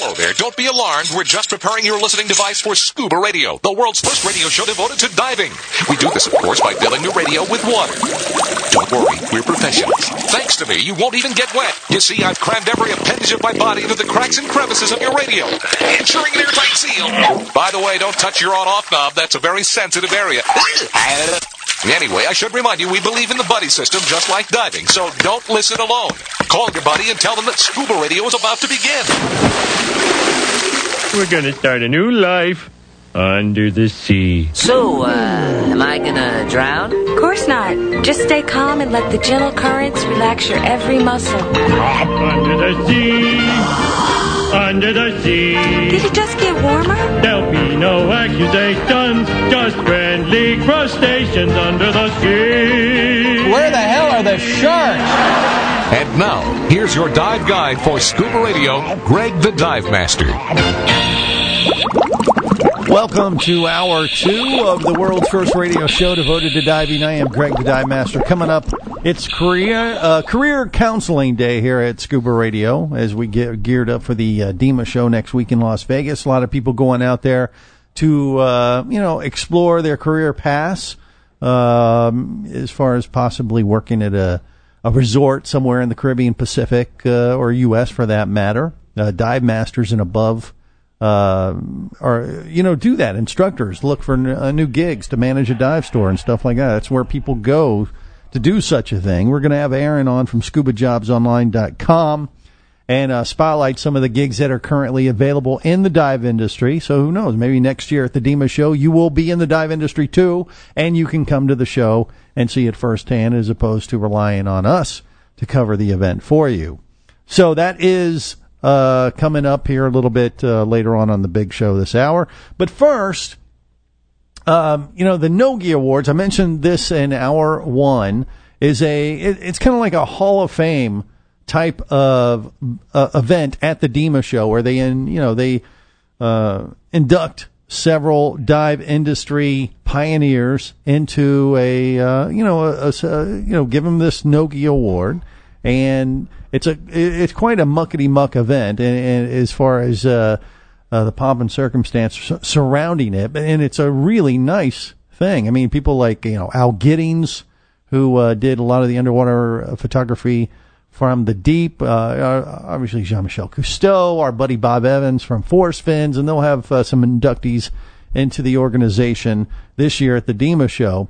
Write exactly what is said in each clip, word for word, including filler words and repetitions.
Hello there. Don't be alarmed. We're just preparing your listening device for Scuba Radio, the world's first radio show devoted to diving. We do this, of course, by filling your radio with water. Don't worry, we're professionals. Thanks to me, you won't even get wet. You see, I've crammed every appendage of my body into the cracks and crevices of your radio, ensuring an airtight seal. By the way, don't touch your on-off knob. That's a very sensitive area. Anyway, I should remind you, we believe in the buddy system just like diving, so don't listen alone. Call your buddy and tell them that Scuba Radio is about to begin. We're gonna start a new life under the sea. So, uh, am I gonna drown? Of course not. Just stay calm and let the gentle currents relax your every muscle. Under the sea, under the sea. Did it just get warmer? There'll be no accusations, just friendly crustaceans under the sea. Where the hell are the sharks? And now, here's your dive guide for Scuba Radio, Greg the Dive Master. Welcome to hour two of the world's first radio show devoted to diving. I am Greg the Dive Master. Coming up, it's career uh, career counseling day here at Scuba Radio as we get geared up for the uh, DEMA show next week in Las Vegas. A lot of people going out there to uh, you know explore their career paths um, as far as possibly working at a a resort somewhere in the Caribbean, Pacific, uh, or U S for that matter. Uh, dive masters and above, uh, or, you know, do that. Instructors look for n- uh, new gigs to manage a dive store and stuff like that. That's where people go to do such a thing. We're going to have Aaron on from scuba jobs online dot com and uh, spotlight some of the gigs that are currently available in the dive industry. So who knows, maybe next year at the DEMA show, you will be in the dive industry too, and you can come to the show and see it firsthand as opposed to relying on us to cover the event for you. So that is uh, coming up here a little bit uh, later on on the big show this hour. But first, um, you know, the Nogi Awards, I mentioned this in hour one, is a, it, it's kind of like a Hall of Fame type of uh, event at the DEMA show where they, in, you know, they uh, induct several dive industry pioneers into a, uh, you know, a, a, you know, give them this Nogi Award, and it's a, it's quite a muckety muck event, and, and as far as uh, uh, the pomp and circumstance surrounding it, and it's a really nice thing. I mean, people like you know Al Giddings, who uh, did a lot of the underwater photography from the deep, uh, obviously Jean-Michel Cousteau, our buddy Bob Evans from Force Fins, and they'll have uh, some inductees into the organization this year at the DEMA show.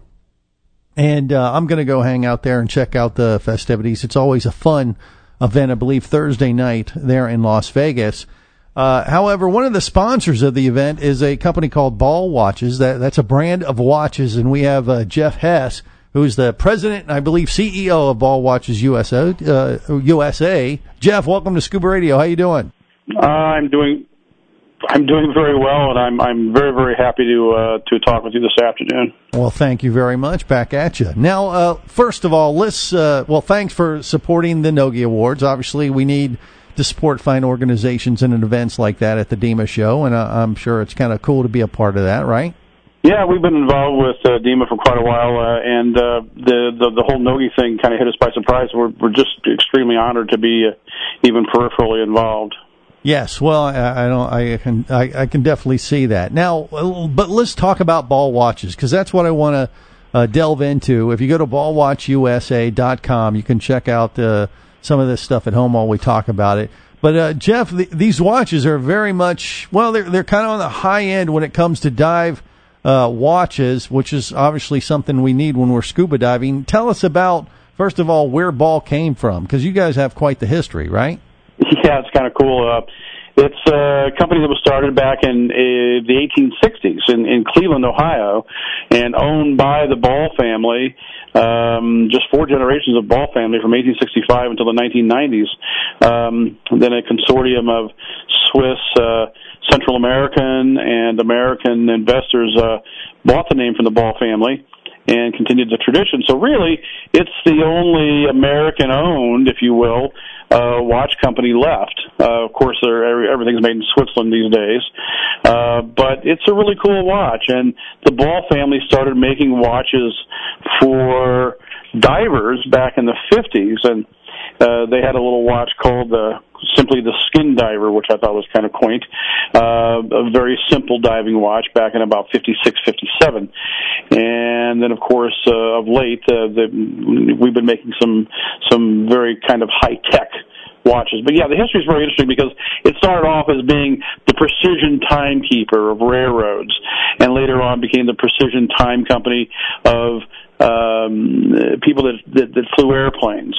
And uh, I'm going to go hang out there and check out the festivities. It's always a fun event, I believe, Thursday night there in Las Vegas. Uh, however, one of the sponsors of the event is a company called Ball Watches. That, that's a brand of watches, and we have uh, Jeff Hess, who's the president and I believe C E O of Ball Watches U S A. Uh, U S A. Jeff, welcome to Scuba Radio. How you doing? Uh, I'm doing, I'm doing very well, and I'm I'm very very happy to uh, to talk with you this afternoon. Well, thank you very much. Back at you. Now, uh, first of all, let's uh, well, thanks for supporting the Nogi Awards. Obviously, we need to support fine organizations and events like that at the DEMA show, and I, I'm sure it's kind of cool to be a part of that, right? Yeah, we've been involved with uh, DEMA for quite a while, uh, and uh, the, the the whole Nogi thing kind of hit us by surprise. We're we're just extremely honored to be uh, even peripherally involved. Yes, well, I, I don't, I can, I, I can definitely see that. Now, but let's talk about Ball Watches, because that's what I want to uh, delve into. If you go to ball watch U S A dot com, you can check out uh, some of this stuff at home while we talk about it. But uh, Jeff, the, these watches are very much well, they're they're kind of on the high end when it comes to dive uh, watches, which is obviously something we need when we're scuba diving. Tell us about, first of all, where Ball came from, because you guys have quite the history, right? Yeah, it's kind of cool. Uh, it's a company that was started back in uh, the eighteen sixties in, in Cleveland, Ohio, and owned by the Ball family. Um, just four generations of Ball family from eighteen sixty-five until the nineteen nineties. Um, then a consortium of Swiss, uh, Central American, and American investors uh, bought the name from the Ball family and continued the tradition. So really, it's the only American-owned, if you will, uh, watch company left. Uh, of course, everything's made in Switzerland these days. Uh, but it's a really cool watch. And the Ball family started making watches for divers back in the fifties. And uh, they had a little watch called the simply the Skin Diver, which I thought was kind of quaint. Uh, a very simple diving watch back in about fifty-six, fifty-seven. And then, of course, uh, of late, uh, the, we've been making some some very kind of high-tech watches. But, yeah, the history is very interesting because it started off as being the precision timekeeper of railroads, and later on became the precision time company of Um, people that, that that flew airplanes,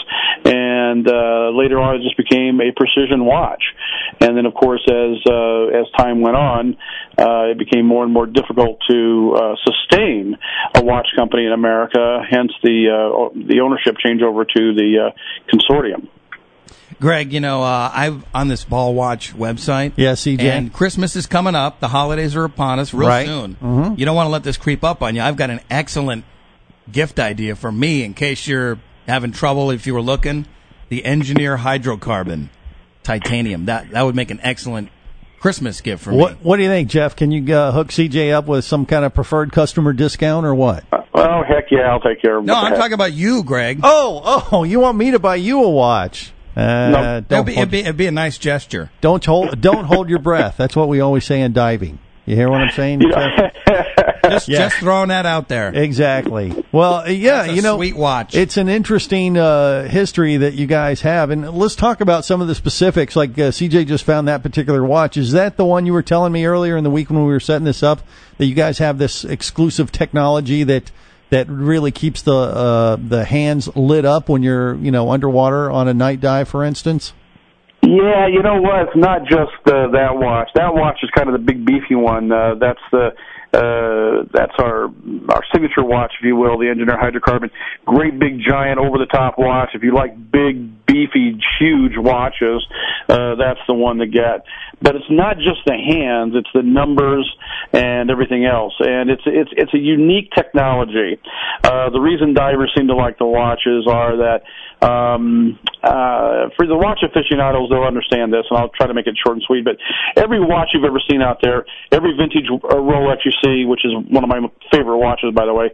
and uh, later on it just became a precision watch. And then, of course, as uh, as time went on, uh, it became more and more difficult to uh, sustain a watch company in America. Hence, the uh, the ownership change over to the uh, consortium. Greg, you know, uh, I'm on this Ball Watch website. Yeah, C J. And Christmas is coming up. The holidays are upon us real right. soon. Mm-hmm. You don't want to let this creep up on you. I've got an excellent gift idea for me in case you're having trouble if you were looking. The Engineer Hydrocarbon Titanium. That that would make an excellent Christmas gift for what, me. What do you think, Jeff? Can you uh, hook C J up with some kind of preferred customer discount or what? Uh, oh, heck yeah, I'll take care of it. No, I'm talking about you, Greg. Oh, oh, you want me to buy you a watch? Uh, no. don't It'd be, hold, it'd, be, it'd be a nice gesture. Don't hold, don't hold your breath. That's what we always say in diving. You hear what I'm saying? Jeff? Just, Yeah. just throwing that out there. Exactly. Well, yeah, That's a you know, sweet watch. It's an interesting uh, history that you guys have, and let's talk about some of the specifics. Like uh, C J just found that particular watch. Is that the one you were telling me earlier in the week when we were setting this up? That you guys have this exclusive technology that that really keeps the uh, the hands lit up when you're you know underwater on a night dive, for instance? Yeah, you know what? It's not just uh, that watch. That watch is kind of the big beefy one. Uh, that's the uh, that's our our signature watch, if you will, the Engineer Hydrocarbon. Great big giant over the top watch. If you like big, beefy, huge watches, uh, that's the one to get. But it's not just the hands; it's the numbers and everything else. And it's it's it's a unique technology. Uh, the reason divers seem to like the watches are that. Um, uh, for the watch aficionados, they'll understand this, and I'll try to make it short and sweet, but every watch you've ever seen out there, every vintage Rolex you see, which is one of my favorite watches, by the way,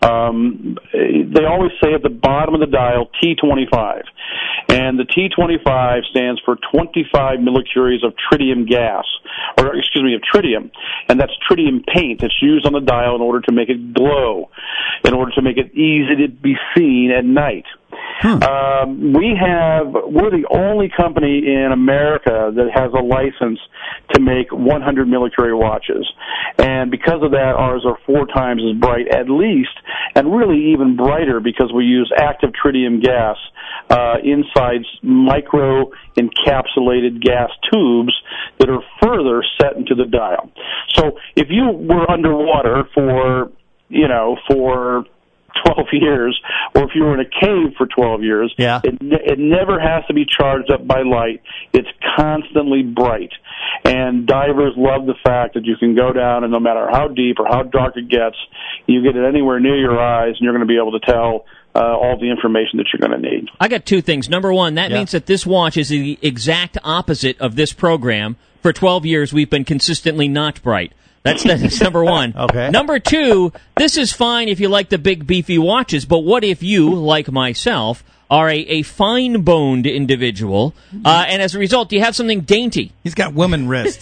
um, they always say at the bottom of the dial, T twenty-five. And the T twenty-five stands for twenty-five millicuries of tritium gas, or excuse me, of tritium. And that's tritium paint that's used on the dial in order to make it glow, in order to make it easy to be seen at night. Hmm. Um, we have, we're the only company in America that has a license to make one hundred millicurie watches. And because of that, ours are four times as bright at least, and really even brighter because we use active tritium gas uh, inside micro encapsulated gas tubes that are further set into the dial. So if you were underwater for, you know, for twelve years, or if you were in a cave for twelve years, yeah. it, it never has to be charged up by light. It's constantly bright. And divers love the fact that you can go down, and no matter how deep or how dark it gets, you get it anywhere near your eyes, and you're going to be able to tell uh, all the information that you're going to need. I got two things. Number one, that yeah. means that this watch is the exact opposite of this program. For twelve years, we've been consistently not bright. That's, that's number one. Okay. Number two, this is fine if you like the big beefy watches, but what if you, like myself, are a, a fine-boned individual, uh, and as a result, you have something dainty? He's got woman wrists.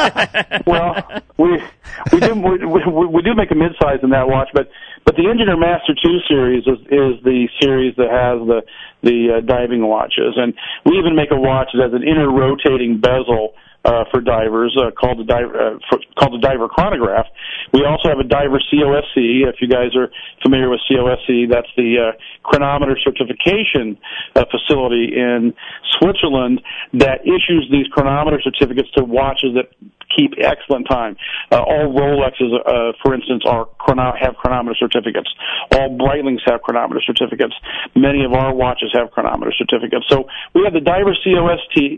Well, we we do we, we, we do make a mid-size in that watch, but but the Engineer Master two series is, is the series that has the the uh, diving watches, and we even make a watch that has an inner rotating bezel. Uh, for divers, uh, called the diver, uh, for, called the Diver Chronograph. We also have a Diver C O S C. If you guys are familiar with C O S C, that's the uh, chronometer certification uh, facility in Switzerland that issues these chronometer certificates to watches that keep excellent time. Uh, all Rolexes, uh, for instance, are chrono- have chronometer certificates. All Breitlings have chronometer certificates. Many of our watches have chronometer certificates. So we have the Diver C O S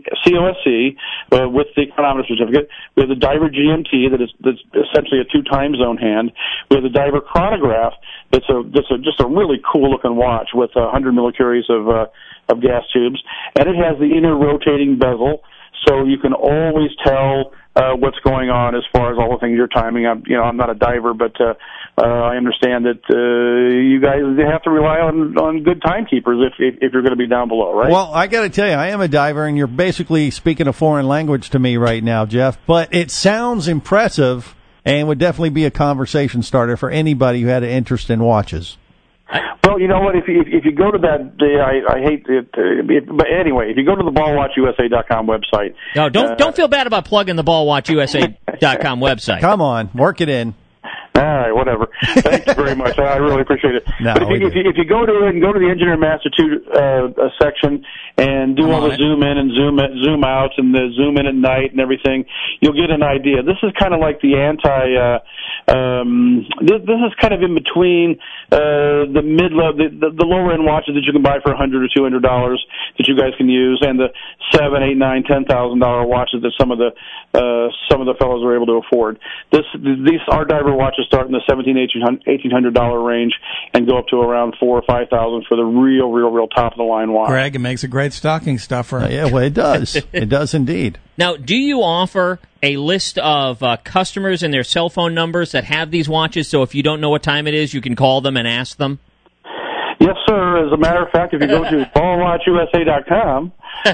C uh, with the chronometer certificate. We have the Diver G M T that is that's essentially a two-time zone hand. We have the Diver Chronograph that's a that's a just a really cool-looking watch with one hundred millicuries of uh, of gas tubes, and it has the inner rotating bezel. so you can always tell uh, what's going on as far as all the things you're timing. I'm, you know, I'm not a diver, but uh, uh, I understand that uh, you guys have to rely on, on good timekeepers if, if if you're going to be down below, right? Well, I got to tell you, I am a diver, and you're basically speaking a foreign language to me right now, Jeff. But it sounds impressive, and would definitely be a conversation starter for anybody who had an interest in watches. Well, you know what? If you, if you go to that, the, I, I hate it, uh, it, but anyway, if you go to the ball watch U S A dot com website. No, don't uh, don't feel bad about plugging the ball watch U S A dot com website. Come on, work it in. All right, whatever. Thank you very much. I really appreciate it. No, but if you, if, you, if you go to it and go to the Engineer Master two uh, section and do I'm all the on it. zoom in and zoom in, zoom out and the zoom in at night and everything, you'll get an idea. This is kind of like the anti. Uh, um, this, this is kind of in between uh, the mid level, the, the, the lower end watches that you can buy for a hundred or two hundred dollars that you guys can use, and the seven, eight, nine, ten thousand dollar watches that some of the uh, some of the fellows are able to afford. This these our diver watches start in the seventeen, eighteen hundred dollar range and go up to around four or five thousand for the real, real, real top of the line watch. Greg, it makes a great stocking stuffer. Uh, yeah, well, it does. It does indeed. Now, do you offer a list of uh, customers and their cell phone numbers that have these watches, so if you don't know what time it is, you can call them and ask them? Yes, sir. As a matter of fact, if you go to ball watch U S A dot com,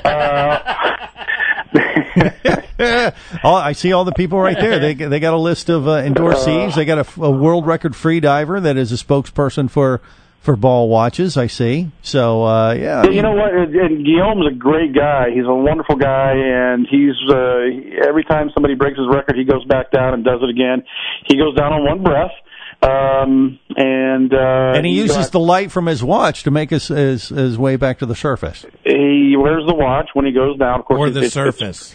uh, oh, I see all the people right there. They they got a list of uh, endorsees. They got a, a world record free diver that is a spokesperson for for ball watches. I see. So uh, yeah, you know what? And, and Guillaume's a great guy. He's a wonderful guy, and he's uh, every time somebody breaks his record, he goes back down and does it again. He goes down on one breath. Um, and, uh, and he uses the light from his watch to make his, his, his way back to the surface. He wears the watch when he goes down, of course. Or the it's, surface.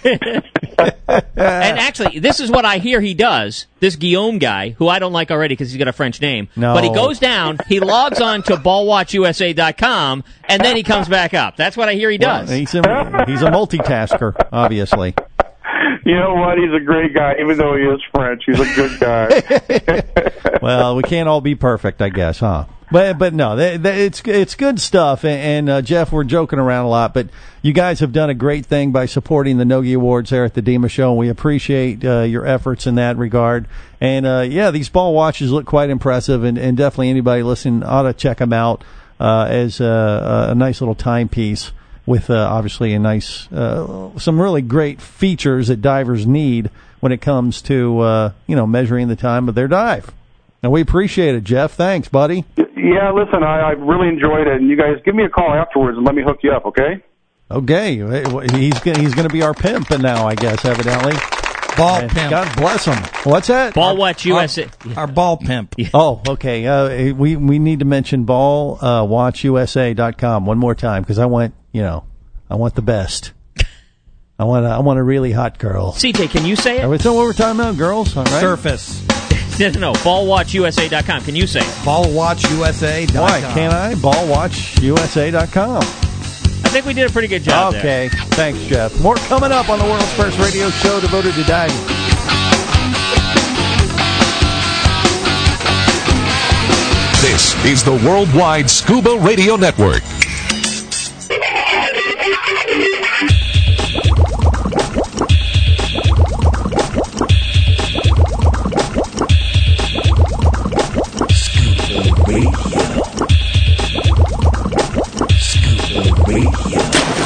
And actually, this is what I hear he does. This Guillaume guy, who I don't like already because he's got a French name. No. But he goes down, he logs on to ball watch U S A dot com, and then he comes back up. That's what I hear he does. Well, he's, a, he's a multitasker, obviously. You know what? He's a great guy, even though he is French. He's a good guy. Well, we can't all be perfect, I guess, huh? But but no, they, they, it's it's good stuff. And, and uh, Jeff, we're joking around a lot, but you guys have done a great thing by supporting the Nogi Awards there at the DEMA show, and we appreciate uh, your efforts in that regard. And uh, yeah, these ball watches look quite impressive, and, and definitely anybody listening ought to check them out uh, as a, a nice little timepiece. With uh, obviously a nice, uh, some really great features that divers need when it comes to uh, you know measuring the time of their dive. And we appreciate it, Jeff. Thanks, buddy. Yeah, listen, I, I really enjoyed it, and you guys give me a call afterwards and let me hook you up, okay? Okay, he's he's going to be our pimp now, I guess, evidently. Ball And pimp. God bless him. What's that? Ball watch U S A. Our, our ball pimp. Oh, okay. Uh, we we need to mention ball uh, watch U S A dot com one more time because I want you know I want the best. I want a, I want a really hot girl. C J, can you say Are it? we still what we're talking about, girls? All right. Surface. No, no, no. ball watch U S A dot com. Can you say it? ball watch U S A dot com. Why can't I? ball watch U S A dot com. I think we did a pretty good job there. Okay. Thanks, Jeff. More coming up on the world's first radio show devoted to diving. This is the Worldwide Scuba Radio Network. Scuba Radio. Scuba Radio.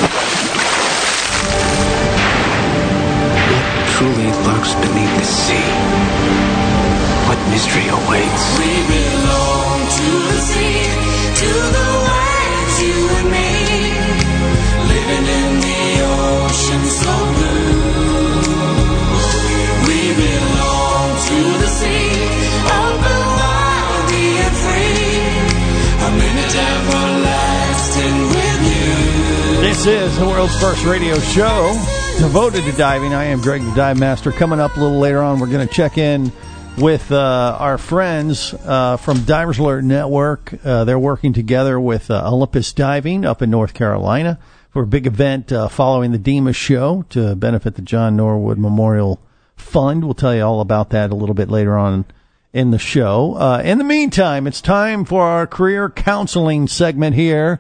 What truly lurks beneath the sea? What mystery awaits? We belong to the sea, to the waves, you and me, living in the ocean so blue. We belong to the sea, open wide, being free, a minute everlasting with you. This is the world's first radio show devoted to diving. I am Greg the Dive Master. Coming up a little later on, we're going to check in with uh, our friends uh, from Divers Alert Network. Uh, they're working together with uh, Olympus Diving up in North Carolina for a big event uh, following the DEMA show to benefit the John Norwood Memorial Fund. We'll tell you all about that a little bit later on in the show. Uh, in the meantime, it's time for our career counseling segment here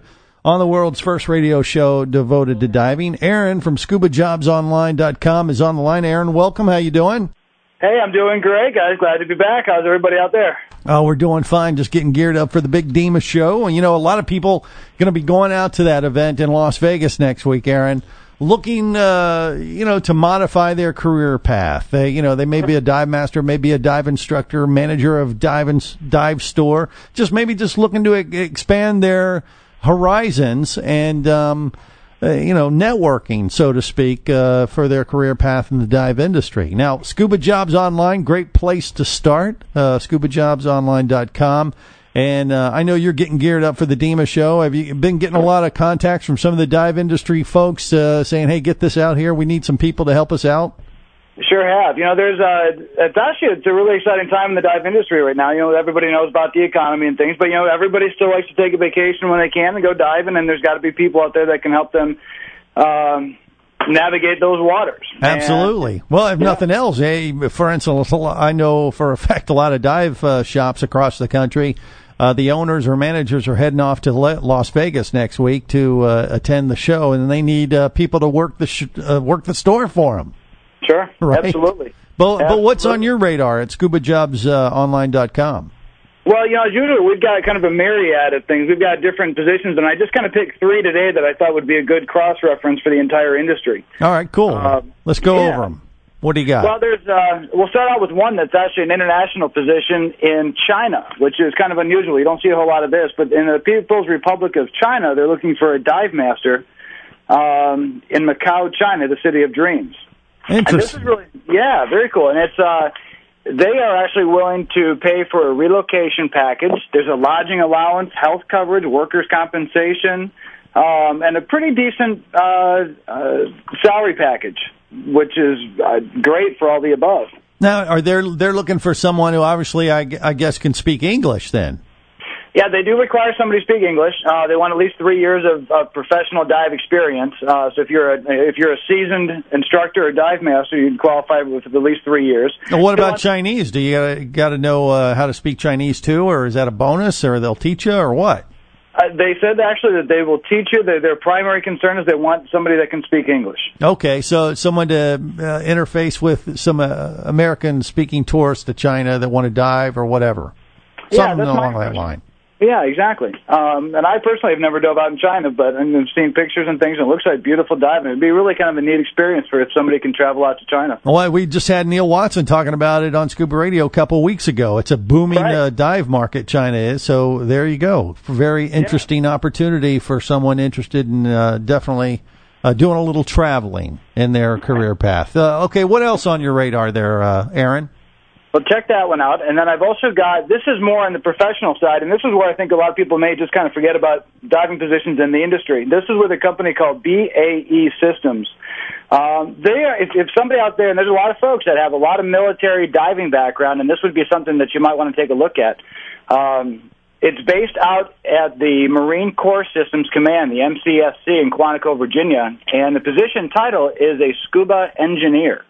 on the world's first radio show devoted to diving. Aaron from scuba jobs online dot com is on the line. Aaron, welcome. How you doing? Hey, I'm doing great, guys. Glad to be back. How's everybody out there? Oh, we're doing fine. Just getting geared up for the big D E M A show. And, you know, a lot of people going to be going out to that event in Las Vegas next week, Aaron, looking, uh, you know, to modify their career path. They, you know, they may be a dive master, maybe a dive instructor, manager of dive and dive store, just maybe just looking to e- expand their horizons and, um, uh, you know, networking, so to speak, uh, for their career path in the dive industry. Now, Scuba Jobs Online, great place to start, uh, scuba jobs online dot com. And uh, I know you're getting geared up for the D E M A show. Have you been getting a lot of contacts from some of the dive industry folks uh, saying, hey, get this out here. We need some people to help us out? Sure have. You know, there's uh, it's actually it's a really exciting time in the dive industry right now. You know, everybody knows about the economy and things, but, you know, everybody still likes to take a vacation when they can and go diving, and there's got to be people out there that can help them um, navigate those waters. Absolutely. And, well, if yeah. nothing else, hey, for instance, I know for a fact a lot of dive uh, shops across the country, Uh, the owners or managers are heading off to Las Vegas next week to uh, attend the show, and they need uh, people to work the sh- uh, work the store for them. Sure, right? Absolutely. But, absolutely. but what's on your radar at scuba jobs online dot com? Well, you know, as usual, we've got kind of a myriad of things. We've got different positions, and I just kind of picked three today that I thought would be a good cross-reference for the entire industry. All right, cool. Uh, Let's go yeah. over them. What do you got? Well, there's. Uh, we'll start out with one that's actually an international position in China, which is kind of unusual. You don't see a whole lot of this, but in the People's Republic of China, they're looking for a dive master um, in Macau, China, the city of dreams. Interesting. And this is really, yeah, very cool. And it's uh, they are actually willing to pay for a relocation package. There's a lodging allowance, health coverage, workers' compensation, um, and a pretty decent uh, uh, salary package, which is uh, great for all the above. Now, are they they're looking for someone who obviously, I, I guess, can speak English then? Yeah, they do require somebody to speak English. Uh, they want at least three years of, of professional dive experience. Uh, so if you're a if you're a seasoned instructor or dive master, you'd qualify with at least three years. Now, what about Chinese? Do you gotta, gotta know uh, how to speak Chinese too, or is that a bonus, or they'll teach you, or what? Uh, they said actually that they will teach you. Their, their primary concern is they want somebody that can speak English. Okay, so someone to uh, interface with some uh, American-speaking tourists to China that want to dive or whatever. Yeah, Something that's along my that line. Yeah, exactly. Um, and I personally have never dove out in China, but I've seen pictures and things, and it looks like beautiful diving. It'd be really kind of a neat experience for if somebody can travel out to China. Well, we just had Neil Watson talking about it on Scuba Radio a couple of weeks ago. It's a booming right. uh, dive market, China is, so there you go. Very interesting yeah. opportunity for someone interested in uh, definitely uh, doing a little traveling in their career path. Uh, okay, what else on your radar there, uh, Aaron? Well, check that one out. And then I've also got, this is more on the professional side, and this is where I think a lot of people may just kind of forget about diving positions in the industry. This is with a company called B A E Systems. Um, they are, if, if somebody out there, and there's a lot of folks that have a lot of military diving background, and this would be something that you might want to take a look at. Um, it's based out at the Marine Corps Systems Command, the M C S C in Quantico, Virginia, and the position title is a scuba engineer.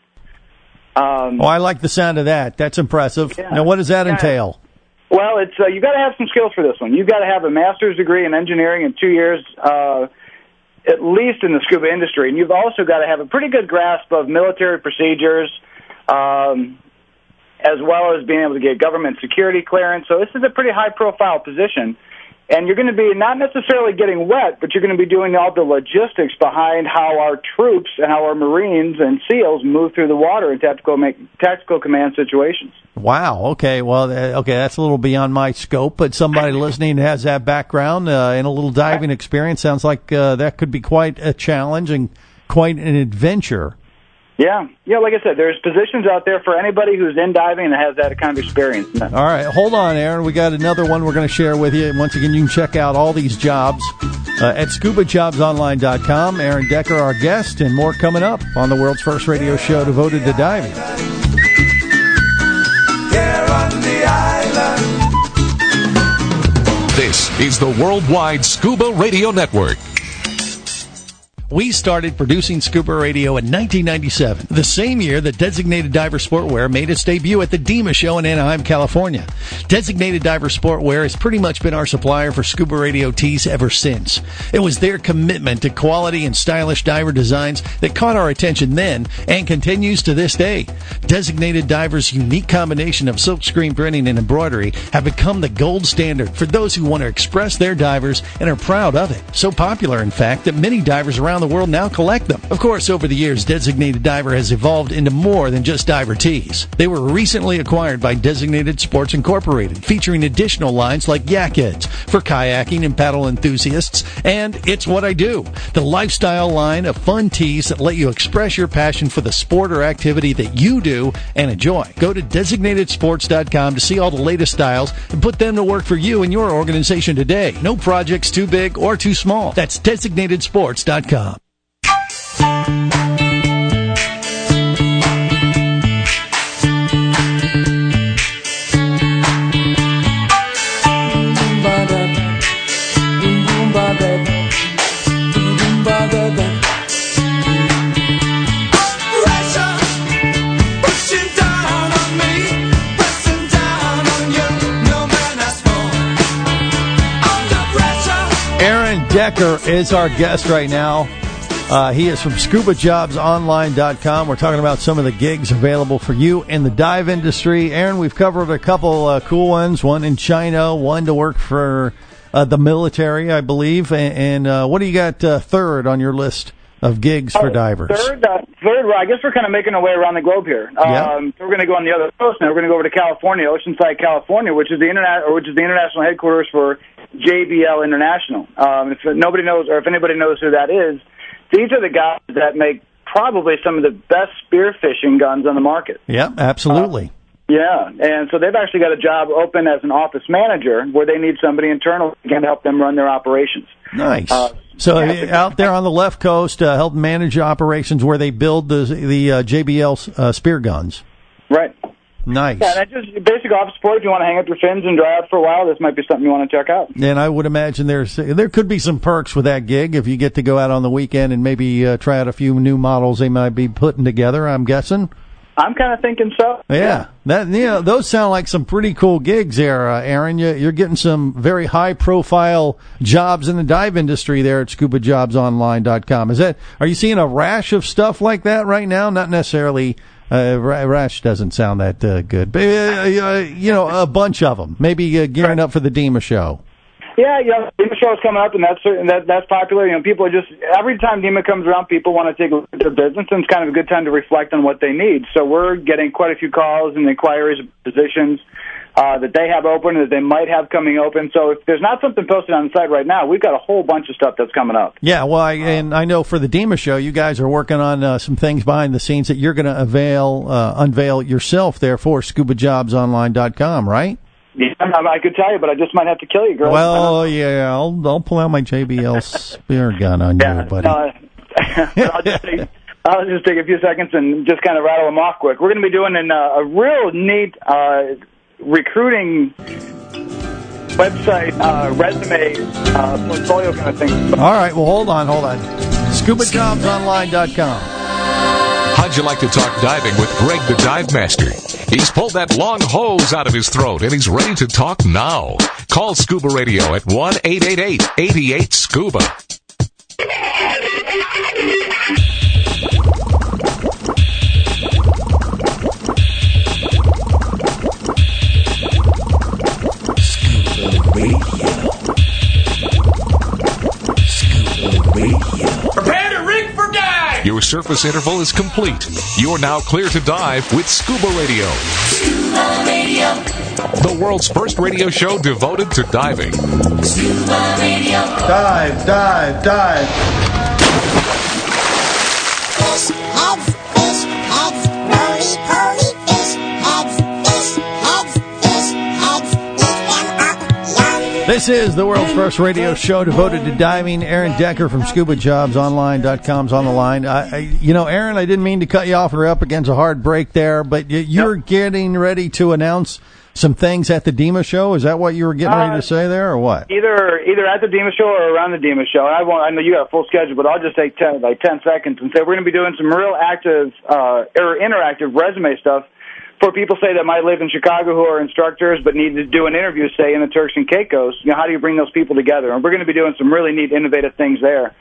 Um, oh, I like the sound of that. That's impressive. Yeah. Now, what does that yeah. entail? Well, it's uh, you got to have some skills for this one. You've got to have a master's degree in engineering and two years, uh, at least in the scuba industry, and you've also got to have a pretty good grasp of military procedures, um, as well as being able to get government security clearance. So this is a pretty high-profile position. And you're going to be not necessarily getting wet, but you're going to be doing all the logistics behind how our troops and how our Marines and SEALs move through the water in tactical, tactical command situations. Wow. Okay. Well, okay, that's a little beyond my scope, but somebody listening has that background uh, and a little diving experience. Sounds like uh, that could be quite a challenge and quite an adventure. Yeah, yeah. Like I said, there's positions out there for anybody who's in diving and has that kind of experience. All right, hold on, Aaron. We got another one we're going to share with you. And once again, you can check out all these jobs uh, at scuba jobs online dot com. Aaron Decker, our guest, and more coming up on the world's first radio show devoted to diving. Here on the island. This is the Worldwide Scuba Radio Network. We started producing Scuba Radio in nineteen ninety-seven, the same year that Designated Diver Sportwear made its debut at the DEMA show in Anaheim, California. Designated Diver Sportwear has pretty much been our supplier for Scuba Radio tees ever since. It was their commitment to quality and stylish diver designs that caught our attention then and continues to this day. Designated Diver's unique combination of silkscreen printing and embroidery have become the gold standard for those who want to express their divers and are proud of it. So popular, in fact, that many divers around the world now collect them. Of course, over the years, Designated Diver has evolved into more than just diver tees. They were recently acquired by Designated Sports Incorporated, featuring additional lines like Yak Heads for kayaking and paddle enthusiasts, and It's What I Do, the lifestyle line of fun tees that let you express your passion for the sport or activity that you do and enjoy. Go to designated sports dot com to see all the latest styles and put them to work for you and your organization today. No project's too big or too small. That's designated sports dot com. Aaron Decker is our guest right now. Uh, he is from scuba jobs online dot com. We're talking about some of the gigs available for you in the dive industry. Aaron, we've covered a couple uh, cool ones, one in China, one to work for uh, the military, I believe. And, and uh, what do you got uh, third on your list of gigs for divers? Third, uh, third. Well, I guess we're kind of making our way around the globe here. Yeah. Um, so we're going to go on the other coast now. We're going to go over to California, Oceanside, California, which is the internet, or which is the international headquarters for J B L International. Um, if nobody knows, or if anybody knows who that is, these are the guys that make probably some of the best spearfishing guns on the market. Yeah, absolutely. Uh, yeah, and so they've actually got a job open as an office manager where they need somebody internal again to help them run their operations. Nice. Uh, So yeah, out there on the left coast, uh, help manage operations where they build the the uh, J B L uh, spear guns. Right. Nice. Yeah, and that's just basic office support. If you want to hang up your fins and dry out for a while, this might be something you want to check out. And I would imagine there's there could be some perks with that gig if you get to go out on the weekend and maybe uh, try out a few new models they might be putting together, I'm guessing. I'm kind of thinking so. Yeah, yeah. that you know, those sound like some pretty cool gigs there, uh, Aaron. You, you're getting some very high-profile jobs in the dive industry there at scuba jobs online dot com. Is that? Are you seeing a rash of stuff like that right now? Not necessarily. Uh, rash doesn't sound that uh, good, but uh, uh, you know, a bunch of them. Maybe uh, gearing up for the DEMA show. Yeah, yeah, DEMA show is coming up, and that's that, that's popular. You know, people are just every time DEMA comes around, people want to take a look at their business, and it's kind of a good time to reflect on what they need. So we're getting quite a few calls and inquiries of positions uh, that they have open, that they might have coming open. So if there's not something posted on the site right now, we've got a whole bunch of stuff that's coming up. Yeah, well, I, and I know for the DEMA show, you guys are working on uh, some things behind the scenes that you're going to avail, uh, unveil yourself there for scuba jobs online dot com, right? Yeah, I could tell you, but I just might have to kill you, girl. Well, yeah, I'll I'll pull out my J B L spear gun on yeah, you, buddy. No, I'll, just take, I'll just take a few seconds and just kind of rattle them off quick. We're going to be doing an, uh, a real neat uh, recruiting website, uh, resume, uh, portfolio kind of thing. All right, well, hold on, hold on. scuba jobs online dot com. How'd you like to talk diving with Greg the Dive Master? He's pulled that long hose out of his throat, and he's ready to talk now. Call Scuba Radio at one eight eight eight, eight eight, SCUBA. Scuba Radio. Scuba Radio. Prepare to rig for dive! Your surface interval is complete. You're now clear to dive with Scuba Radio. Scuba Radio. The world's first radio show devoted to diving. Scuba Radio. Dive, dive, dive. Fish, heads, fish, heads, holy, holy fish, heads, fish, heads, fish, heads, eat them up, yum. This is the world's first radio show devoted to diving. Aaron Decker from scuba jobs online dot com's on the line. I, I, you know, Aaron, I didn't mean to cut you off. We're up against a hard break there, but you're getting ready to announce some things at the DEMA show. Is that what you were getting Uh, ready to say there, or what? Either either at the DEMA show or around the DEMA show. And I won't. I know you got a full schedule, but I'll just take ten, like ten seconds and say we're going to be doing some real active uh, or interactive resume stuff for people, say, that might live in Chicago who are instructors but need to do an interview, say, in the Turks and Caicos. You know, how do you bring those people together? And we're going to be doing some really neat, innovative things there.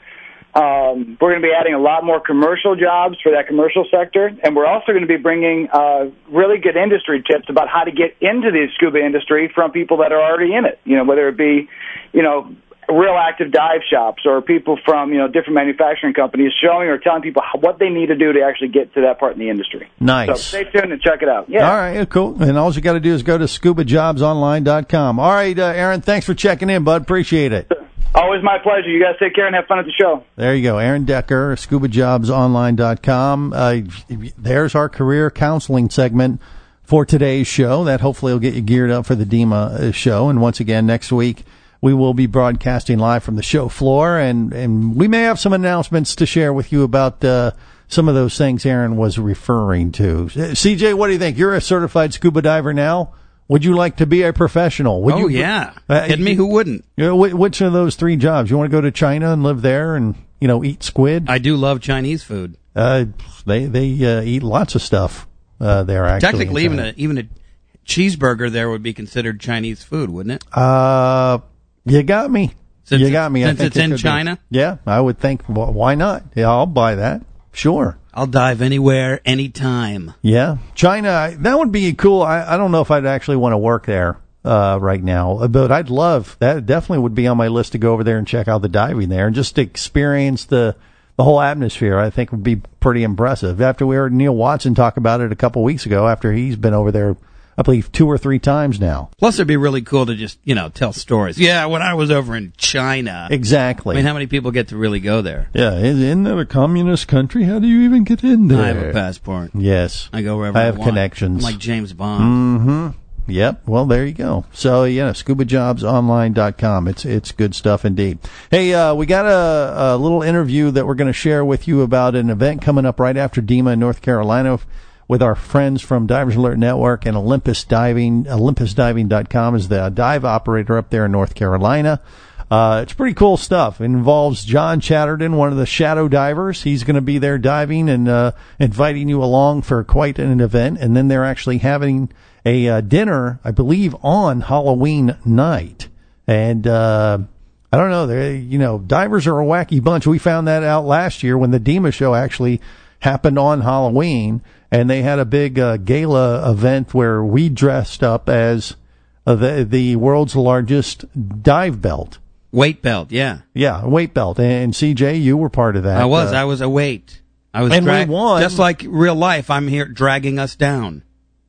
Um, we're going to be adding a lot more commercial jobs for that commercial sector, and we're also going to be bringing uh, really good industry tips about how to get into the scuba industry from people that are already in it. You know, whether it be, you know, real active dive shops or people from, you know, different manufacturing companies showing or telling people how, what they need to do to actually get to that part in the industry. Nice. So stay tuned and check it out. Yeah. All right, cool. And all you got to do is go to scuba jobs online dot com. All right, uh, Aaron, thanks for checking in, bud. Appreciate it. Always my pleasure. You guys take care and have fun at the show. There you go. Aaron Decker, scuba jobs online dot com. Uh, there's our career counseling segment for today's show. That hopefully will get you geared up for the DEMA show. And once again, next week, we will be broadcasting live from the show floor. And, and we may have some announcements to share with you about uh, some of those things Aaron was referring to. C J, what do you think? You're a certified scuba diver now. Would you like to be a professional? Would oh, you, yeah. Uh, Kidding me? Who wouldn't? You know, which of those three jobs? You want to go to China and live there and, you know, eat squid? I do love Chinese food. Uh, they they uh, eat lots of stuff uh, there, actually. Technically, even a, even a cheeseburger there would be considered Chinese food, wouldn't it? Uh, you got me. Since you got me. Since I think it's in it China? Be. Yeah, I would think, well, why not? Yeah, I'll buy that. Sure. I'll dive anywhere, anytime. Yeah. China, that would be cool. I, I don't know if I'd actually want to work there uh, right now, but I'd love, that definitely would be on my list to go over there and check out the diving there and just experience the, the whole atmosphere. I think would be pretty impressive. After we heard Neil Watson talk about it a couple weeks ago, after he's been over there, I believe, two or three times now. Plus, it'd be really cool to just, you know, tell stories. Yeah, when I was over in China. Exactly. I mean, how many people get to really go there? Yeah, isn't that a communist country? How do you even get in there? I have a passport. Yes. I go wherever I I have want. connections. I'm like James Bond. Mm-hmm. Yep. Well, there you go. So, yeah, scuba jobs online dot com. It's it's good stuff indeed. Hey, uh, we got a, a little interview that we're going to share with you about an event coming up right after DEMA in North Carolina with our friends from Divers Alert Network and Olympus Diving. Olympus Diving dot com is the dive operator up there in North Carolina. Uh, it's pretty cool stuff. It involves John Chatterton, one of the shadow divers. He's going to be there diving and uh, inviting you along for quite an event. And then they're actually having a uh, dinner, I believe, on Halloween night. And uh, I don't know, they, you know, divers are a wacky bunch. We found that out last year when the DEMA show actually happened on Halloween. And they had a big uh, gala event where we dressed up as uh, the the world's largest dive belt. Weight belt, yeah. Yeah, a weight belt. And C J, you were part of that. I was. Uh, I was a weight. I was and drag- we won. Just like real life, I'm here dragging us down.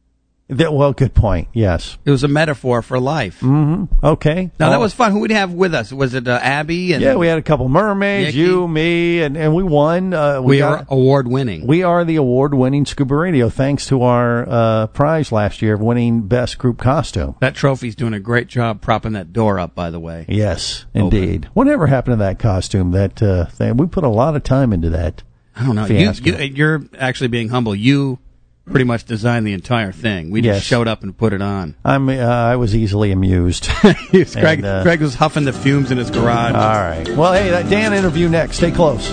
That, well, good point. Yes. It was a metaphor for life. Mm-hmm. Okay. Now, oh. that was fun. Who would have with us? Was it uh, Abby? And yeah, we had a couple mermaids, Nikki. you, me, and, and we won. Uh, we we got, are award-winning. We are the award-winning Scuba Radio, thanks to our uh, prize last year of winning Best Group Costume. That trophy's doing a great job propping that door up, by the way. Yes, indeed. Open. Whatever happened to that costume? That uh, thing? We put a lot of time into that. I don't know. You, you, you're actually being humble. You pretty much designed the entire thing. We just yes. showed up and put it on. I'm. Uh, I was easily amused. yes, Greg, and, uh, Greg was huffing the fumes in his garage. All right. Well, hey, that Dan interview next. Stay close.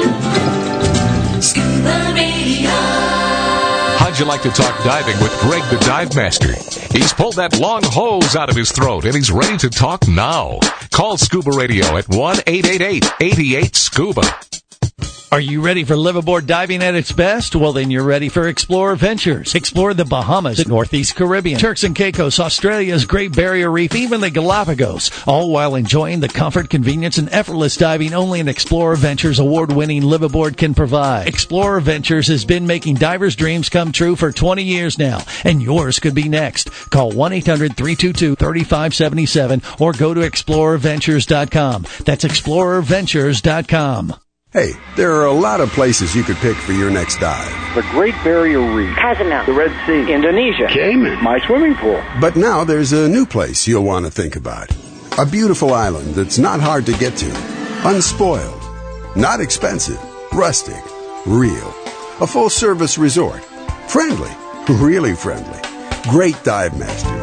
Scuba Radio. How'd you like to talk diving with Greg the Dive Master? He's pulled that long hose out of his throat and he's ready to talk now. Call Scuba Radio at one eight eight eight, eight eight, SCUBA. Are you ready for liveaboard diving at its best? Well, then you're ready for Explorer Ventures. Explore the Bahamas, the Northeast Caribbean, Turks and Caicos, Australia's Great Barrier Reef, even the Galapagos, all while enjoying the comfort, convenience, and effortless diving only an Explorer Ventures award-winning liveaboard can provide. Explorer Ventures has been making divers' dreams come true for twenty years now, and yours could be next. Call one eight hundred, three two two, three five seven seven or go to explorer ventures dot com. That's explorer ventures dot com. Hey, there are a lot of places you could pick for your next dive. The Great Barrier Reef, Cozumel, the Red Sea, Indonesia, Cayman, my swimming pool. But now there's a new place you'll want to think about. A beautiful island that's not hard to get to. Unspoiled. Not expensive. Rustic. Real. A full-service resort. Friendly. Really friendly. Great dive masters.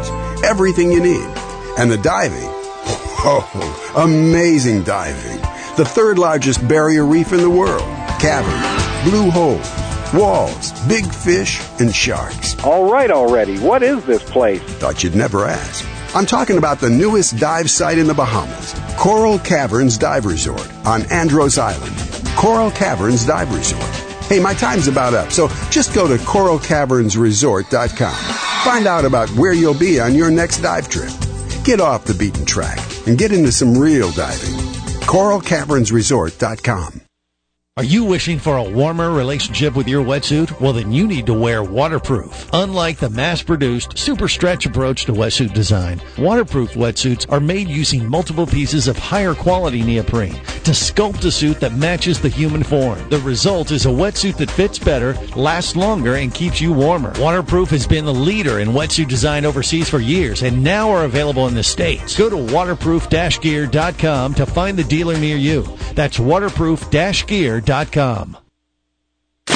everything you need. And the diving, oh, amazing diving. The third largest barrier reef in the world. Caverns, blue holes, walls, big fish, and sharks. All right already. What is this place? Thought you'd never ask. I'm talking about the newest dive site in the Bahamas, Coral Caverns Dive Resort on Andros Island. Coral Caverns Dive Resort. Hey, my time's about up, so just go to coral caverns resort dot com. Find out about where you'll be on your next dive trip. Get off the beaten track and get into some real diving. coral caverns resort dot com. Are you wishing for a warmer relationship with your wetsuit? Well, then you need to wear waterproof. Unlike the mass-produced super stretch approach to wetsuit design, waterproof wetsuits are made using multiple pieces of higher quality neoprene to sculpt a suit that matches the human form. The result is a wetsuit that fits better, lasts longer, and keeps you warmer. Waterproof has been the leader in wetsuit design overseas for years and now are available in the States. Go to waterproof dash gear dot com to find the dealer near you. That's waterproof dash gear dot com. You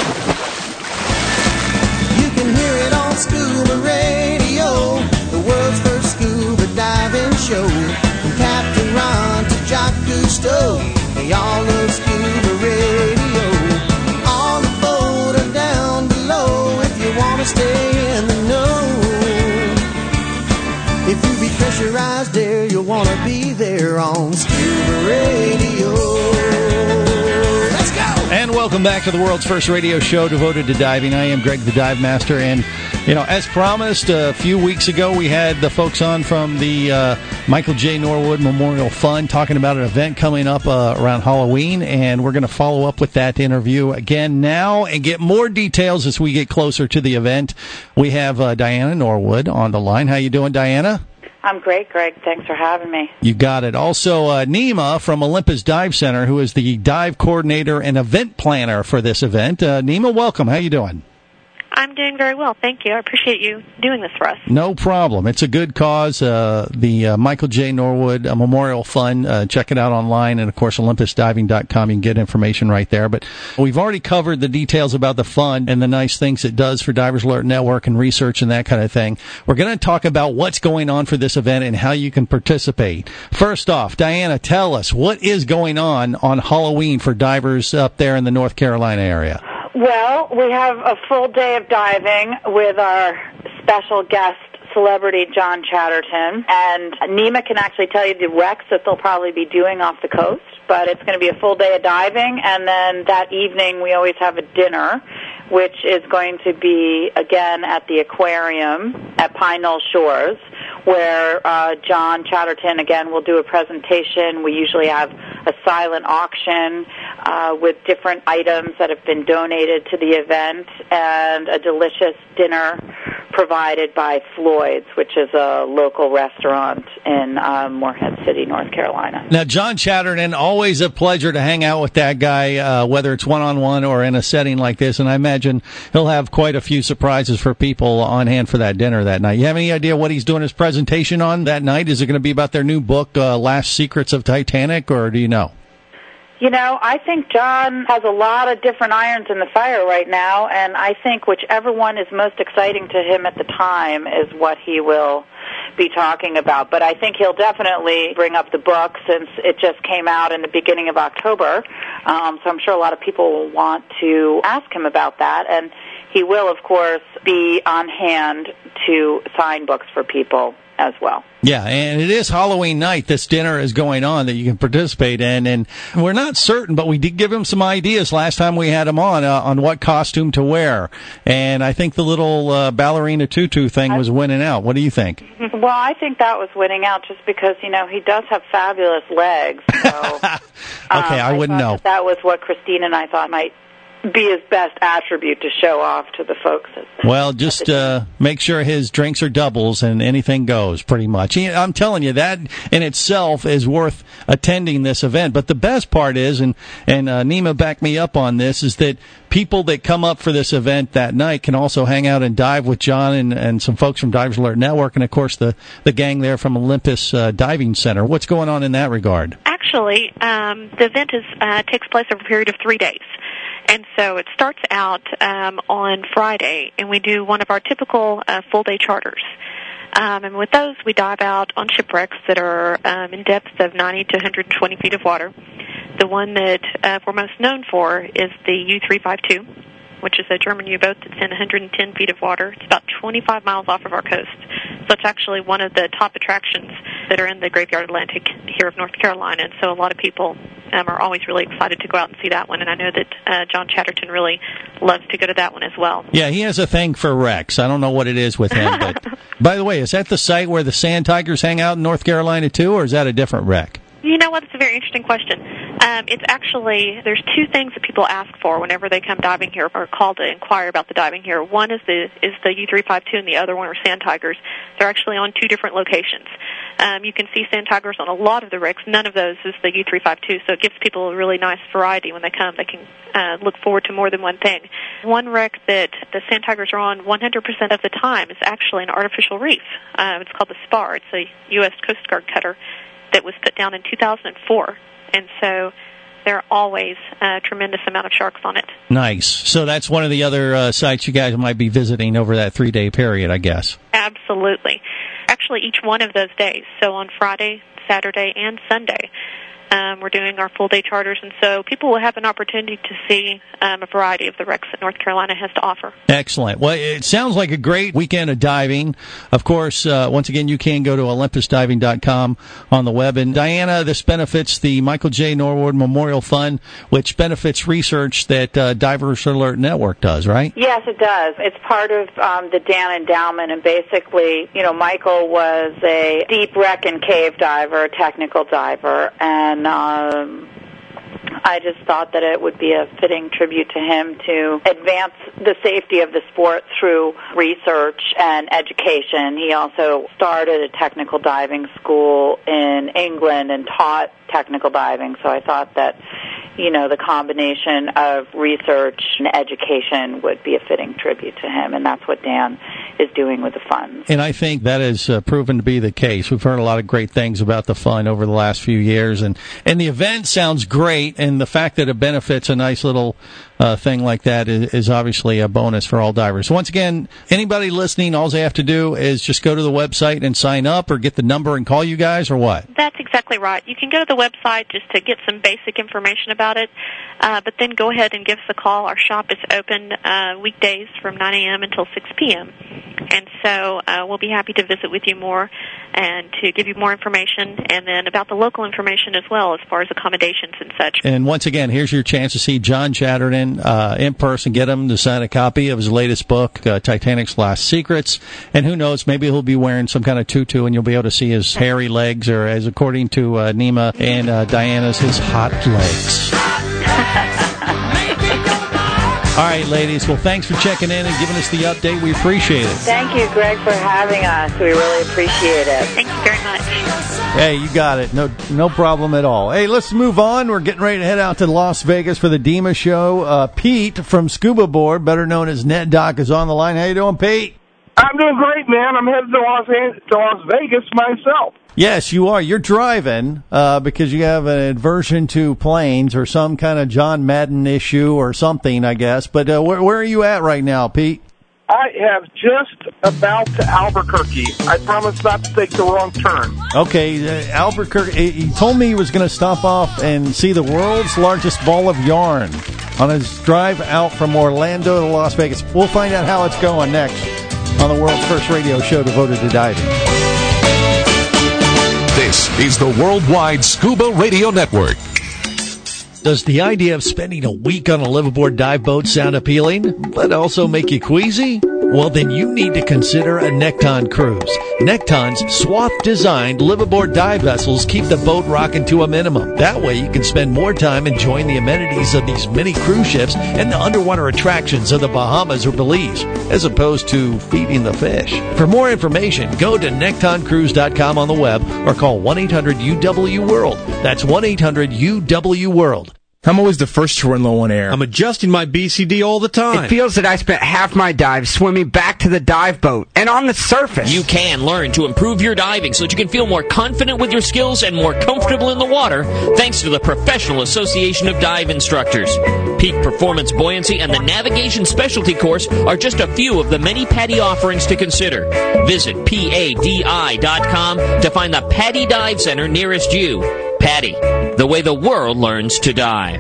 can hear it on Scuba Radio, the world's first scuba diving show. From Captain Ron to Jacques Cousteau, they all love Scuba Radio. On the boat or down below, if you want to stay in the know. If you be pressurized there, you'll want to be there on Scuba Radio. And welcome back to the world's first radio show devoted to diving. I am Greg the Dive Master, and, you know, as promised, a few weeks ago we had the folks on from the uh, Michael J. Norwood Memorial Fund talking about an event coming up uh, around Halloween, and we're going to follow up with that interview again now and get more details as we get closer to the event. We have uh, Diana Norwood on the line. How you doing, Diana? I'm great, Greg. Thanks for having me. You got it. Also, uh, Nima from Olympus Dive Center, who is the dive coordinator and event planner for this event. Uh, Nima, welcome. How you doing? I'm doing very well, thank you. I appreciate you doing this for us. No problem. It's a good cause. Uh, the uh, Michael J. Norwood uh, Memorial Fund. Uh, check it out online, and of course, olympus diving dot com. You can get information right there. But we've already covered the details about the fund and the nice things it does for Divers Alert Network and research and that kind of thing. We're going to talk about what's going on for this event and how you can participate. First off, Diana, tell us what is going on on Halloween for divers up there in the North Carolina area. Well, we have a full day of diving with our special guest celebrity, John Chatterton. And Nima can actually tell you the wrecks that they'll probably be doing off the coast. But it's going to be a full day of diving. And then that evening, we always have a dinner, which is going to be, again, at the aquarium at Pine Knoll Shores, where uh, John Chatterton, again, will do a presentation. We usually have a silent auction uh, with different items that have been donated to the event, and a delicious dinner provided by Floyd's, which is a local restaurant in uh, Morehead City, North Carolina. Now, John Chatterton, always a pleasure to hang out with that guy, uh, whether it's one-on-one or in a setting like this, and I imagine he'll have quite a few surprises for people on hand for that dinner that night. You have any idea what he's doing his presentation on that night? Is it going to be about their new book, uh, Last Secrets of Titanic, or do you know? You know, I think John has a lot of different irons in the fire right now, and I think whichever one is most exciting to him at the time is what he will be talking about. But I think he'll definitely bring up the book, since it just came out in the beginning of October. Um, so I'm sure a lot of people will want to ask him about that. And he will, of course, be on hand to sign books for people as well. Yeah, and it is Halloween night. This dinner is going on that you can participate in, and we're not certain, but we did give him some ideas last time we had him on uh, on what costume to wear, and I think the little uh, ballerina tutu thing was winning out. What do you think? Well, I think that was winning out just because, you know, he does have fabulous legs. So, okay, um, I wouldn't I know. That, that was what Christine and I thought might be his best attribute to show off to the folks. Well, just uh, make sure his drinks are doubles and anything goes, pretty much. I'm telling you, that in itself is worth attending this event. But the best part is, and, and uh, Nima backed me up on this, is that people that come up for this event that night can also hang out and dive with John and, and some folks from Divers Alert Network, and, of course, the, the gang there from Olympus uh, Diving Center. What's going on in that regard? Actually, um, the event is, uh, takes place over a period of three days. And so it starts out um, on Friday, and we do one of our typical uh, full-day charters. Um, and with those, we dive out on shipwrecks that are um, in depths of ninety to one hundred twenty feet of water. The one that uh, we're most known for is the U three fifty-two, which is a German U-boat that's in one hundred ten feet of water. It's about twenty-five miles off of our coast. So it's actually one of the top attractions that are in the Graveyard Atlantic here of North Carolina. And so a lot of people um, are always really excited to go out and see that one. And I know that uh, John Chatterton really loves to go to that one as well. Yeah, he has a thing for wrecks. I don't know what it is with him. But by the way, is that the site where the Sand Tigers hang out in North Carolina too, or is that a different wreck? You know what? It's a very interesting question. Um, it's actually, there's two things that people ask for whenever they come diving here or call to inquire about the diving here. One is the is the U three fifty-two and the other one are Sand Tigers. They're actually on two different locations. Um, you can see Sand Tigers on a lot of the wrecks. None of those is the U three fifty-two, so it gives people a really nice variety when they come. They can uh, look forward to more than one thing. One wreck that the Sand Tigers are on one hundred percent of the time is actually an artificial reef. Um, it's called the Spar. It's a U S Coast Guard cutter that was put down in two thousand four, and so there are always a tremendous amount of sharks on it. Nice. So that's one of the other uh, sites you guys might be visiting over that three-day period, I guess. Absolutely. Actually, each one of those days. So on Friday, Saturday, and Sunday, um, we're doing our full-day charters, and so people will have an opportunity to see um, a variety of the wrecks that North Carolina has to offer. Excellent. Well, it sounds like a great weekend of diving. Of course, uh, once again, you can go to olympus diving dot com on the web. And Diana, this benefits the Michael J. Norwood Memorial Fund, which benefits research that uh, Divers Alert Network does, right? Yes, it does. It's part of um, the Dan Endowment, and basically, you know, Michael was a deep wreck and cave diver, a technical diver, and um, I just thought that it would be a fitting tribute to him to advance the safety of the sport through research and education. He also started a technical diving school in England and taught technical diving, so I thought that, you know, the combination of research and education would be a fitting tribute to him, and that's what Dan is doing with the funds. And I think that has uh, proven to be the case. We've heard a lot of great things about the fund over the last few years, and, and the event sounds great, and the fact that it benefits a nice little uh, thing like that is, is obviously a bonus for all divers. So once again, anybody listening, all they have to do is just go to the website and sign up, or get the number and call you guys, or what? That's exactly right. You can go to the website just to get some basic information about it, uh, but then go ahead and give us a call. Our shop is open uh, weekdays from nine a.m. until six p.m., and so uh, we'll be happy to visit with you more and to give you more information, and then about the local information as well as far as accommodations and such. And once again, here's your chance to see John Chatterton uh, in person. Get him to sign a copy of his latest book, uh, Titanic's Last Secrets. And who knows, maybe he'll be wearing some kind of tutu, and you'll be able to see his hairy legs, or as according to uh, Nima and uh, Diana's, his hot legs. All right, ladies. Well, thanks for checking in and giving us the update. We appreciate it. Thank you, Greg, for having us. We really appreciate it. Thank you very much. Hey, you got it. No no problem at all. Hey, let's move on. We're getting ready to head out to Las Vegas for the DEMA show. Uh, Pete from Scuba Board, better known as NetDoc, is on the line. How you doing, Pete? I'm doing great, man. I'm headed to Las, to Las Vegas myself. Yes, you are. You're driving uh, because you have an aversion to planes or some kind of John Madden issue or something, I guess. But uh, where, where are you at right now, Pete? I have just about to Albuquerque. I promise not to take the wrong turn. Okay, uh, Albuquerque. He told me he was going to stop off and see the world's largest ball of yarn on his drive out from Orlando to Las Vegas. We'll find out how it's going next on the world's first radio show devoted to diving. This is the Worldwide Scuba Radio Network. Does the idea of spending a week on a liveaboard dive boat sound appealing, but also make you queasy? Well, then you need to consider a Nekton cruise. Nekton's swath-designed liveaboard dive vessels keep the boat rocking to a minimum. That way you can spend more time enjoying the amenities of these mini cruise ships and the underwater attractions of the Bahamas or Belize, as opposed to feeding the fish. For more information, go to nekton cruise dot com on the web or call one eight hundred U W World. That's one eight hundred U W World. I'm always the first to run low on air. I'm adjusting my B C D all the time. It feels that I spent half my dive swimming back to the dive boat and on the surface. You can learn to improve your diving so that you can feel more confident with your skills and more comfortable in the water thanks to the Professional Association of Dive Instructors. Peak Performance Buoyancy and the Navigation Specialty Course are just a few of the many PADI offerings to consider. Visit P A D I dot com to find the PADI Dive Center nearest you. PADI, the way the world learns to dive.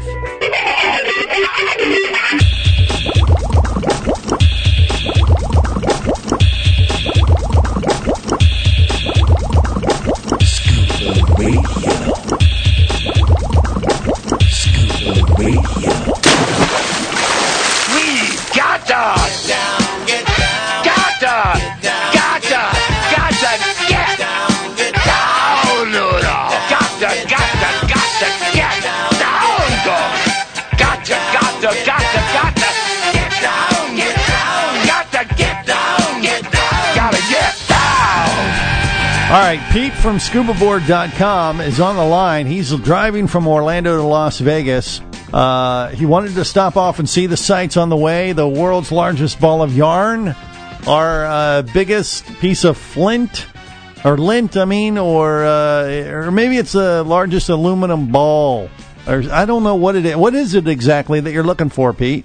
All right, Pete from scuba board dot com is on the line. He's driving from Orlando to Las Vegas. Uh, he wanted to stop off and see the sights on the way. The world's largest ball of yarn, our uh, biggest piece of flint, or lint, I mean, or uh, or maybe it's the largest aluminum ball. Or I don't know what it is. What is it exactly that you're looking for, Pete?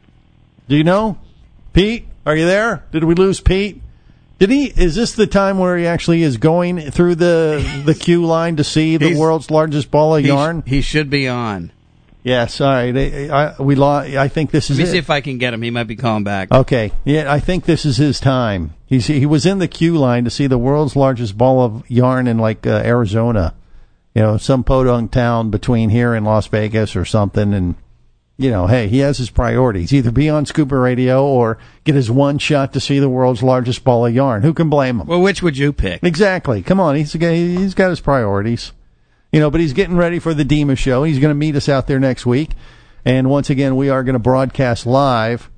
Do you know? Pete, are you there? Did we lose Pete? Did he? Is this the time where he actually is going through the the queue line to see the He's, world's largest ball of he yarn? Sh- he should be on. Yes. All right. I, I, we lo- I think this is Let me it. see if I can get him. He might be calling back. Okay. Yeah, I think this is his time. He's he was in the queue line to see the world's largest ball of yarn in like uh, Arizona, you know, some podunk town between here and Las Vegas or something, and. You know, hey, he has his priorities. Either be on Scuba Radio or get his one shot to see the world's largest ball of yarn. Who can blame him? Well, which would you pick? Exactly. Come on, he's he's got his priorities. You know, but he's getting ready for the Dima show. He's going to meet us out there next week. And once again, we are going to broadcast live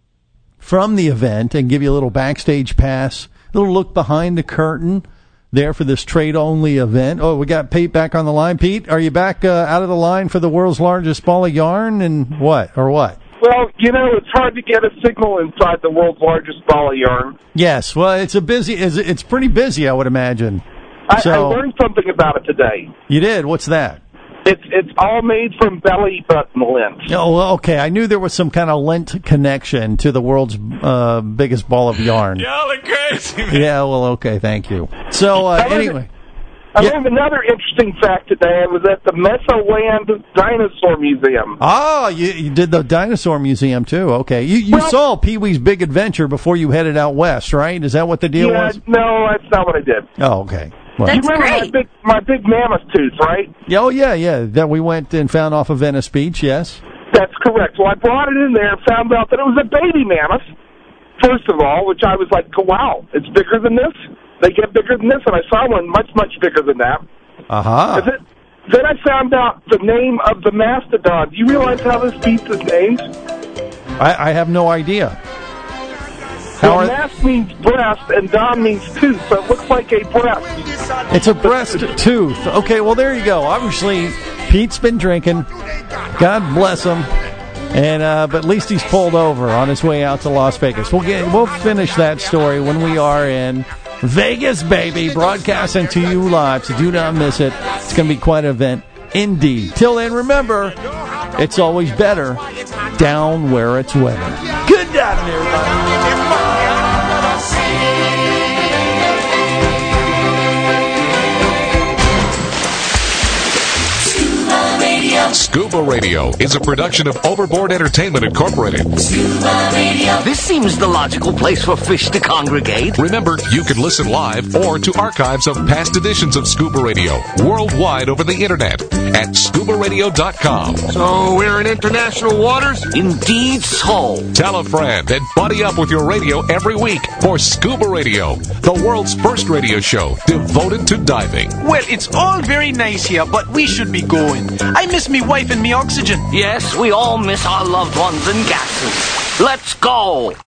from the event and give you a little backstage pass, a little look behind the curtain there for this trade-only event. Oh, we got Pete back on the line. Pete, are you back uh, out of the line for the world's largest ball of yarn and what, or what? Well, you know, it's hard to get a signal inside the world's largest ball of yarn. Yes, well, it's a busy, it's pretty busy, I would imagine. I, so, I learned something about it today. You did? What's that? It's it's all made from belly button lint. Oh, well, okay. I knew there was some kind of lint connection to the world's uh, biggest ball of yarn. Y'all are crazy, man. Yeah, well, okay, thank you. So, uh, anyway. I yeah. learned another interesting fact today. I was at the Mesoland Dinosaur Museum. Oh, you, you did the Dinosaur Museum, too. Okay. You, you well, saw Pee-wee's Big Adventure before you headed out west, right? Is that what the deal yeah, was? No, that's not what I did. Oh, okay. Well, you remember my big, my big mammoth tooth, right? Yeah, oh, yeah, yeah. That we went and found off of Venice Beach, yes? That's correct. Well, I brought it in there and found out that it was a baby mammoth, first of all, which I was like, wow, it's bigger than this? They get bigger than this, and I saw one much, much bigger than that. Uh-huh. Then, then I found out the name of the mastodon. Do you realize how this beast is named? I, I have no idea. Well, are... mast means breast, and don means tooth, so it looks like a breast. It's a breast tooth. Okay, well, there you go. Obviously, Pete's been drinking. God bless him. And uh, but at least he's pulled over on his way out to Las Vegas. We'll get we'll finish that story when we are in Vegas, baby, broadcasting to you live, so do not miss it. It's going to be quite an event indeed. Till then, remember, it's always better down where it's wetter. Good diving, everybody. Scuba Radio is a production of Overboard Entertainment Incorporated. Scuba Radio. This seems the logical place for fish to congregate. Remember, you can listen live or to archives of past editions of Scuba Radio worldwide over the internet at scuba radio dot com. So we're in international waters? Indeed so. Tell a friend and buddy up with your radio every week for Scuba Radio, the world's first radio show devoted to diving. Well, it's all very nice here, but we should be going. I miss me wife and me oxygen. Yes, we all miss our loved ones and gases. Let's go.